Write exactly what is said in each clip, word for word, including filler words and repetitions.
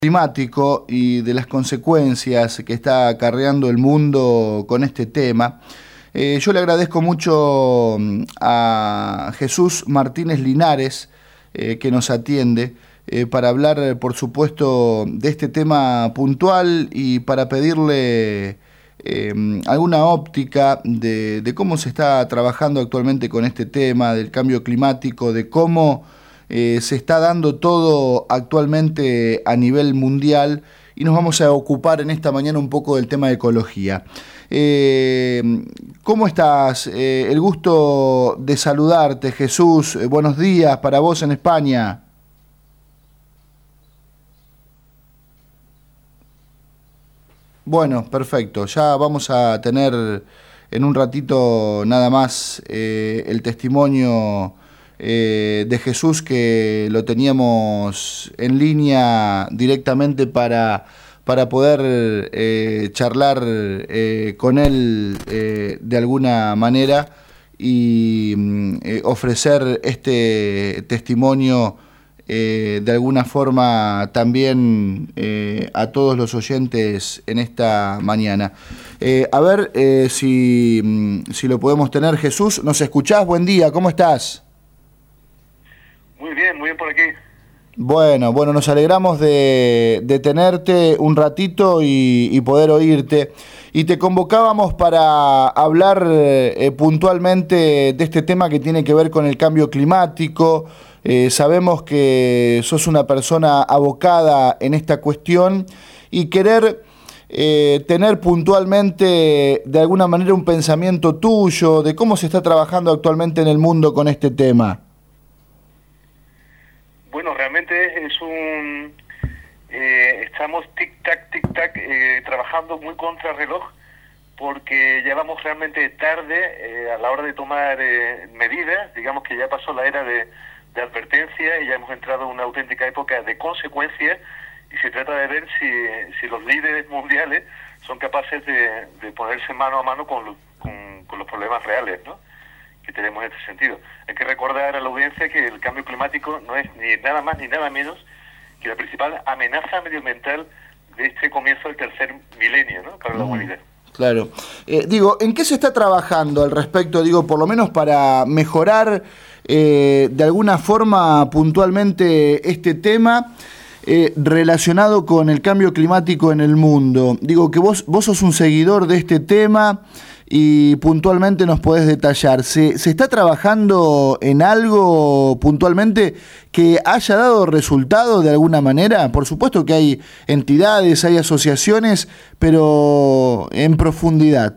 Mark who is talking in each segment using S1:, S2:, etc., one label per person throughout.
S1: climático y de las consecuencias que está acarreando el mundo con este tema. Eh, yo le agradezco mucho a Jesús Martínez Linares, eh, que nos atiende, eh, para hablar, por supuesto, de este tema puntual y para pedirle eh, alguna óptica de, de cómo se está trabajando actualmente con este tema del cambio climático, de cómo Eh, se está dando todo actualmente a nivel mundial, y nos vamos a ocupar en esta mañana un poco del tema de ecología. Eh, ¿Cómo estás? Eh, el gusto de saludarte, Jesús. Eh, buenos días para vos en España. Bueno, perfecto. Ya vamos a tener en un ratito nada más eh, el testimonio Eh, de Jesús, que lo teníamos en línea directamente para, para poder eh, charlar eh, con él eh, de alguna manera y eh, ofrecer este testimonio eh, de alguna forma también eh, a todos los oyentes en esta mañana. Eh, a ver eh, si, si lo podemos tener. Jesús, ¿nos escuchás? Buen día, ¿cómo estás?
S2: Muy bien, muy bien por aquí.
S1: Bueno, bueno, nos alegramos de, de tenerte un ratito y, y poder oírte. Y te convocábamos para hablar eh, puntualmente de este tema que tiene que ver con el cambio climático. Eh, sabemos que sos una persona abocada en esta cuestión y querer eh, tener puntualmente de alguna manera un pensamiento tuyo de cómo se está trabajando actualmente en el mundo con este tema.
S2: Bueno, realmente es un... Eh, estamos tic-tac, tic-tac, eh, trabajando muy contrarreloj, porque ya vamos realmente tarde eh, a la hora de tomar eh, medidas. Digamos que ya pasó la era de, de advertencia y ya hemos entrado en una auténtica época de consecuencias, y se trata de ver si, si los líderes mundiales son capaces de, de ponerse mano a mano con, con, con los problemas reales, ¿no?, que tenemos en este sentido. Hay que recordar a la audiencia que el cambio climático no es ni nada más ni nada menos que la principal amenaza medioambiental de este comienzo del tercer milenio, ¿no?, para la humanidad.
S1: Claro. Eh, digo, ¿en qué se está trabajando al respecto? Digo, por lo menos para mejorar eh, de alguna forma puntualmente este tema eh, relacionado con el cambio climático en el mundo. Digo, que vos, vos sos un seguidor de este tema y puntualmente nos podés detallar. ¿Se, se está trabajando en algo puntualmente que haya dado resultado de alguna manera? Por supuesto que hay entidades, hay asociaciones, pero en profundidad.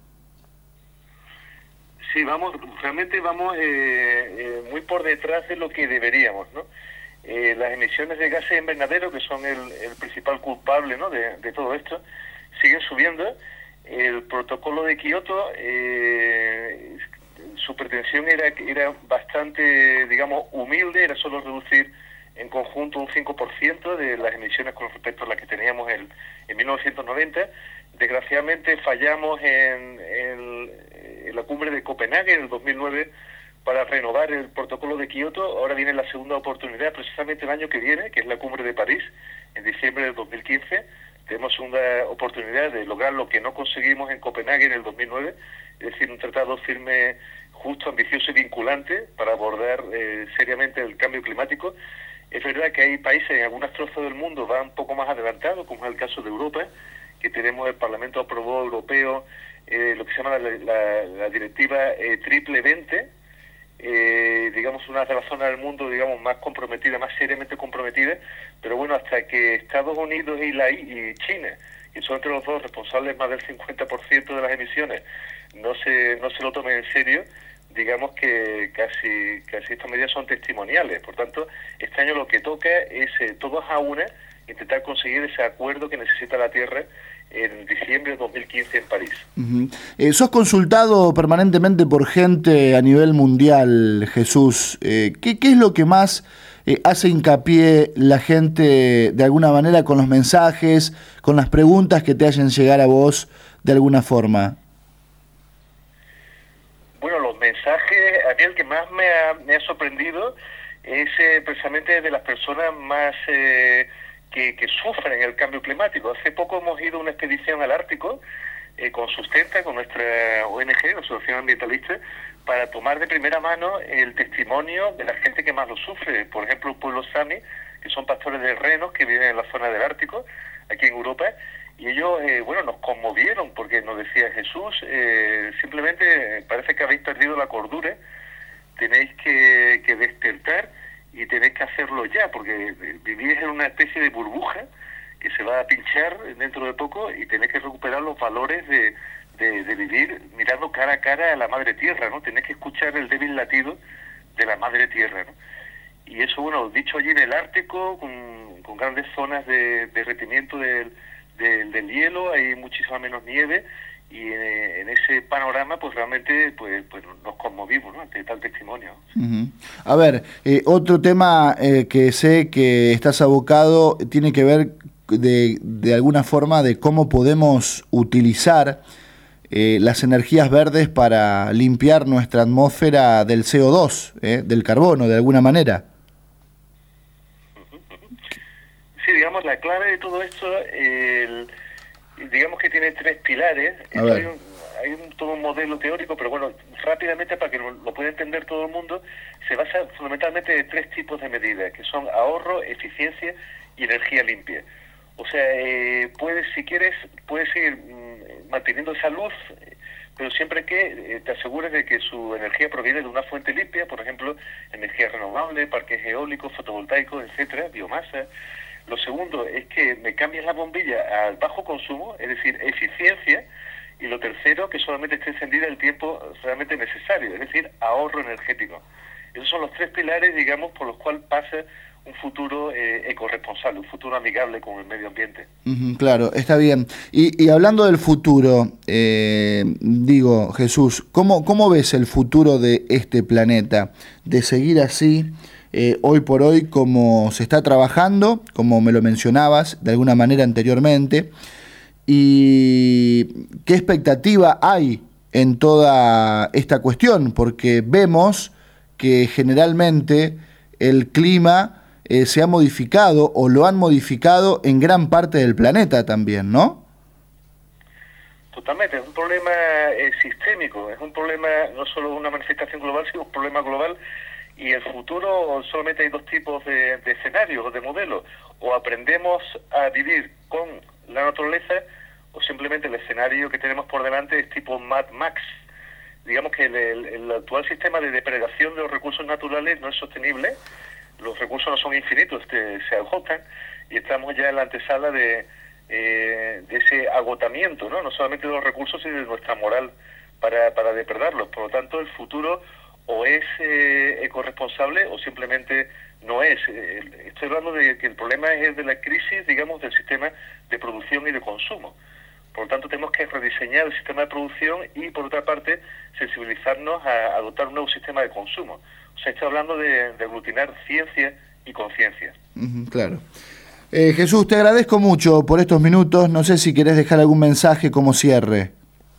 S2: Sí, vamos, realmente vamos eh, eh, muy por detrás de lo que deberíamos, ¿no? Eh, las emisiones de gases invernadero, que son el, el principal culpable, ¿no?, de, de todo esto, siguen subiendo. El protocolo de Kioto, eh, su pretensión era, era bastante, digamos, humilde, era solo reducir en conjunto un cinco por ciento de las emisiones con respecto a las que teníamos en, en mil novecientos noventa. Desgraciadamente fallamos en, en, en la cumbre de Copenhague en el dos mil nueve para renovar el protocolo de Kioto. Ahora viene la segunda oportunidad, precisamente el año que viene, que es la cumbre de París, en diciembre del dos mil quince. Tenemos una oportunidad de lograr lo que no conseguimos en Copenhague en el dos mil nueve, es decir, un tratado firme, justo, ambicioso y vinculante para abordar eh, seriamente el cambio climático. Es verdad que hay países en algunas trozos del mundo van un poco más adelantados, como es el caso de Europa, que tenemos el Parlamento aprobó europeo eh, lo que se llama la, la, la directiva eh, triple veinte, eh, digamos una de las zonas del mundo, digamos, más comprometida, más seriamente comprometida, pero bueno, hasta que Estados Unidos y, la, y China, que son entre los dos responsables más del cincuenta por ciento de las emisiones, no se no se lo tomen en serio, digamos que casi casi estas medidas son testimoniales. Por tanto, este año lo que toca es eh, todos a una intentar conseguir ese acuerdo que necesita la Tierra en diciembre de dos mil quince en París.
S1: Uh-huh. Eh, ¿Sos consultado permanentemente por gente a nivel mundial, Jesús? Eh, ¿qué, ¿Qué es lo que más eh, hace hincapié la gente de alguna manera con los mensajes, con las preguntas que te hacen llegar a vos de alguna forma?
S2: Bueno, los mensajes, a mí el que más me ha, me ha sorprendido es eh, precisamente de las personas más... Eh, que, que sufren el cambio climático. Hace poco hemos ido a una expedición al Ártico eh, con Sustenta, con nuestra O N G, Asociación Ambientalista, para tomar de primera mano el testimonio de la gente que más lo sufre. Por ejemplo, el pueblo Sami, que son pastores de renos que viven en la zona del Ártico, aquí en Europa, y ellos, eh, bueno, nos conmovieron porque nos decía Jesús, eh, simplemente parece que habéis perdido la cordura, tenéis que, que despertar y tenéis que hacerlo ya, porque vivís en una especie de burbuja que se va a pinchar dentro de poco y tenéis que recuperar los valores de, de, de vivir mirando cara a cara a la madre tierra, ¿no? Tenéis que escuchar el débil latido de la madre tierra, ¿no? Y eso, bueno, dicho allí en el Ártico, con, con grandes zonas de derretimiento del, del, del hielo, hay muchísima menos nieve, y en, en ese panorama pues realmente pues, pues nos conmovimos, ¿no?, ante tal testimonio.
S1: Uh-huh. A ver, eh, otro tema eh, que sé que estás abocado tiene que ver de, de alguna forma de cómo podemos utilizar eh, las energías verdes para limpiar nuestra atmósfera del C O dos, eh, del carbono, de alguna manera.
S2: Sí, digamos, la clave de todo esto, el, digamos que tiene tres pilares.
S1: A ver.
S2: Hay, un, hay un, todo un modelo teórico, pero bueno, rápidamente para que lo, lo pueda entender todo el mundo, se basa fundamentalmente en tres tipos de medidas, que son ahorro, eficiencia y energía limpia. O sea, eh, puedes, si quieres, puedes seguir mm, manteniendo esa luz, pero siempre que eh, te asegures de que su energía proviene de una fuente limpia, por ejemplo, energía renovable, parques eólicos, fotovoltaicos, etcétera, biomasa. Lo segundo es que me cambies la bombilla al bajo consumo, es decir, eficiencia. Y lo tercero, que solamente esté encendida el tiempo realmente necesario, es decir, ahorro energético. Esos son los tres pilares, digamos, por los cuales pasa un futuro eh, ecorresponsable, un futuro amigable con el medio ambiente.
S1: Uh-huh, claro, está bien. Y, y hablando del futuro, eh, digo, Jesús, ¿cómo, ¿cómo ves el futuro de este planeta? De seguir así, eh, hoy por hoy, como se está trabajando, como me lo mencionabas de alguna manera anteriormente, y qué expectativa hay en toda esta cuestión, porque vemos que generalmente el clima Eh, se ha modificado o lo han modificado en gran parte del planeta también, ¿no?
S2: Totalmente, es un problema eh, sistémico, es un problema no solo una manifestación global, sino un problema global, y el futuro solamente hay dos tipos de, de escenarios o de modelos: o aprendemos a vivir con la naturaleza, o simplemente el escenario que tenemos por delante es tipo Mad Max. Digamos que el, el, el actual sistema de depredación de los recursos naturales no es sostenible. Los recursos no son infinitos, te, se agotan, y estamos ya en la antesala de, eh, de ese agotamiento, ¿no? No solamente de los recursos, sino de nuestra moral para, para depredarlos. Por lo tanto, el futuro o es eh, ecorresponsable o simplemente no es. Eh, estoy hablando de que el problema es de la crisis, digamos, del sistema de producción y de consumo. Por lo tanto, tenemos que rediseñar el sistema de producción y, por otra parte, sensibilizarnos a adoptar un nuevo sistema de consumo. O sea, estoy hablando de, de aglutinar ciencia y conciencia.
S1: Uh-huh, claro. Eh, Jesús, te agradezco mucho por estos minutos. No sé si querés dejar algún mensaje como cierre.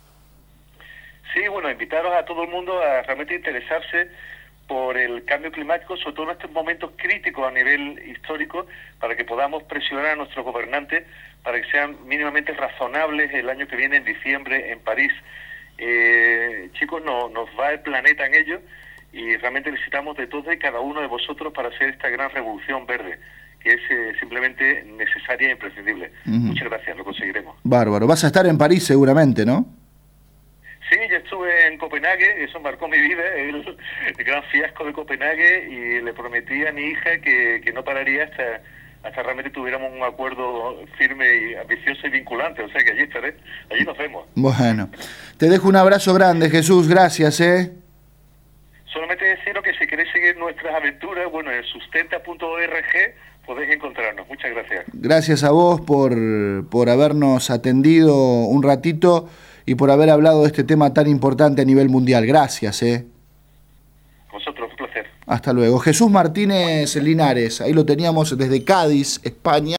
S2: Sí, bueno, invitaros a todo el mundo a realmente interesarse por el cambio climático, sobre todo en estos momentos críticos a nivel histórico, para que podamos presionar a nuestros gobernantes para que sean mínimamente razonables el año que viene, en diciembre, en París. Eh, chicos, no, nos va el planeta en ello, y realmente necesitamos de todos y cada uno de vosotros para hacer esta gran revolución verde, que es eh, simplemente necesaria e imprescindible. Uh-huh. Muchas gracias, lo conseguiremos.
S1: Bárbaro. Vas a estar en París seguramente, ¿no?
S2: Sí, ya estuve en Copenhague, eso marcó mi vida, el, el gran fiasco de Copenhague, y le prometí a mi hija que, que no pararía hasta, hasta realmente tuviéramos un acuerdo firme y ambicioso y vinculante. O sea que allí estaré, allí nos vemos.
S1: Bueno, te dejo un abrazo grande, Jesús, gracias, ¿eh?
S2: Solamente deciros que si queréis seguir nuestras aventuras, bueno, en sustenta punto org podéis encontrarnos. Muchas gracias.
S1: Gracias a vos por, por habernos atendido un ratito y por haber hablado de este tema tan importante a nivel mundial. Gracias, ¿eh?
S2: Vosotros, un placer.
S1: Hasta luego. Jesús Martínez Linares, ahí lo teníamos desde Cádiz, España.